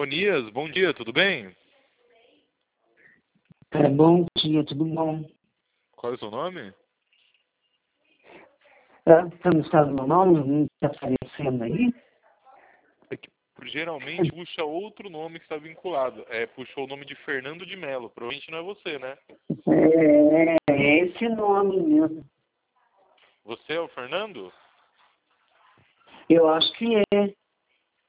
Onias, bom dia, tudo bem? Bom dia, tudo bom? Qual é o seu nome? Você não sabe o meu nome? Não está aparecendo aí? É que geralmente puxa outro nome que está vinculado. Puxou o nome de Fernando de Melo. Provavelmente não é você, né? É esse nome mesmo. Você é o Fernando? Eu acho que é.